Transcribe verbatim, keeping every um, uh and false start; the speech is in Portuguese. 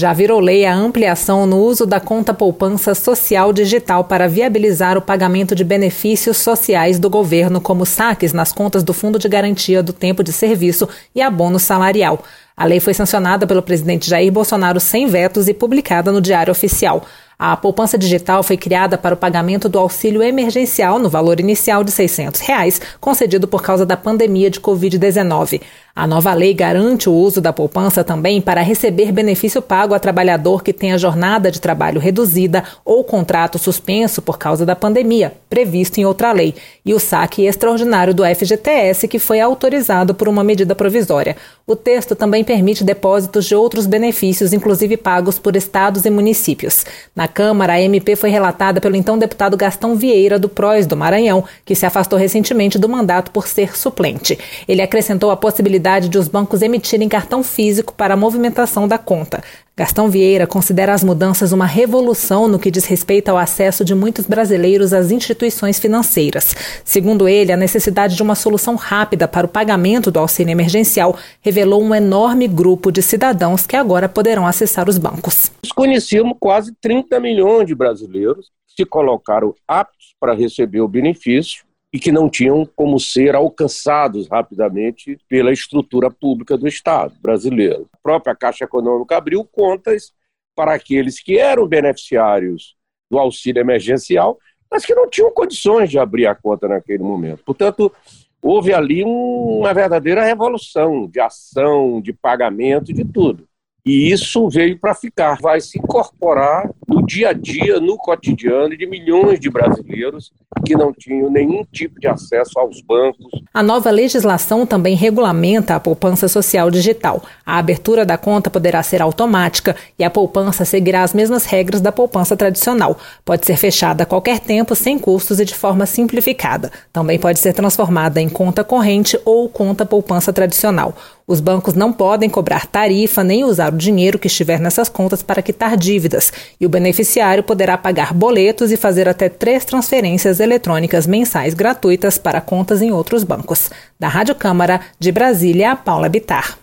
Já virou lei a ampliação no uso da conta poupança social digital para viabilizar o pagamento de benefícios sociais do governo, como saques nas contas do Fundo de Garantia do Tempo de Serviço e abono salarial. A lei foi sancionada pelo presidente Jair Bolsonaro sem vetos e publicada no Diário Oficial. A poupança digital foi criada para o pagamento do auxílio emergencial no valor inicial de seiscentos reais, concedido por causa da pandemia de covid dezenove. A nova lei garante o uso da poupança também para receber benefício pago a trabalhador que tenha jornada de trabalho reduzida ou contrato suspenso por causa da pandemia, previsto em outra lei, e o saque extraordinário do F G T S, que foi autorizado por uma medida provisória. O texto também permite depósitos de outros benefícios, inclusive pagos por estados e municípios. Na Câmara, a M P foi relatada pelo então deputado Gastão Vieira, do P R O S do Maranhão, que se afastou recentemente do mandato por ser suplente. Ele acrescentou a possibilidade de os bancos emitirem cartão físico para a movimentação da conta. Gastão Vieira considera as mudanças uma revolução no que diz respeito ao acesso de muitos brasileiros às instituições financeiras. Segundo ele, a necessidade de uma solução rápida para o pagamento do auxílio emergencial revelou um enorme grupo de cidadãos que agora poderão acessar os bancos. Nós conhecíamos quase trinta milhões de brasileiros que se colocaram aptos para receber o benefício e que não tinham como ser alcançados rapidamente pela estrutura pública do Estado brasileiro. A própria Caixa Econômica abriu contas para aqueles que eram beneficiários do auxílio emergencial, mas que não tinham condições de abrir a conta naquele momento. Portanto, houve ali uma verdadeira revolução de ação, de pagamento, de tudo. E isso veio para ficar, vai se incorporar no dia a dia, no cotidiano de milhões de brasileiros que não tinham nenhum tipo de acesso aos bancos. A nova legislação também regulamenta a poupança social digital. A abertura da conta poderá ser automática e a poupança seguirá as mesmas regras da poupança tradicional. Pode ser fechada a qualquer tempo, sem custos e de forma simplificada. Também pode ser transformada em conta corrente ou conta poupança tradicional. Os bancos não podem cobrar tarifa nem usar o dinheiro que estiver nessas contas para quitar dívidas, e o beneficiário poderá pagar boletos e fazer até três transferências eletrônicas mensais gratuitas para contas em outros bancos. Da Rádio Câmara, de Brasília, Paula Bittar.